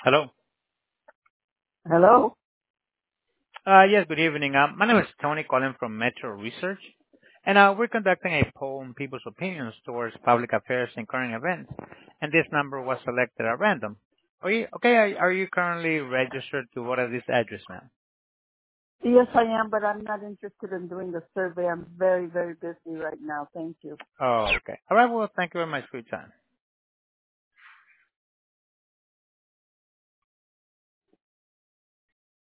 Hello. Hello? Yes, good evening. My name is Tony calling from Metro Research, and we're conducting a poll on people's opinions towards public affairs and current events, and this number was selected at random. Are you currently registered to vote at this address, ma'am? Yes, I am, but I'm not interested in doing the survey. I'm very, very busy right now. Thank you. Oh, okay. All right, well, thank you very much for your time.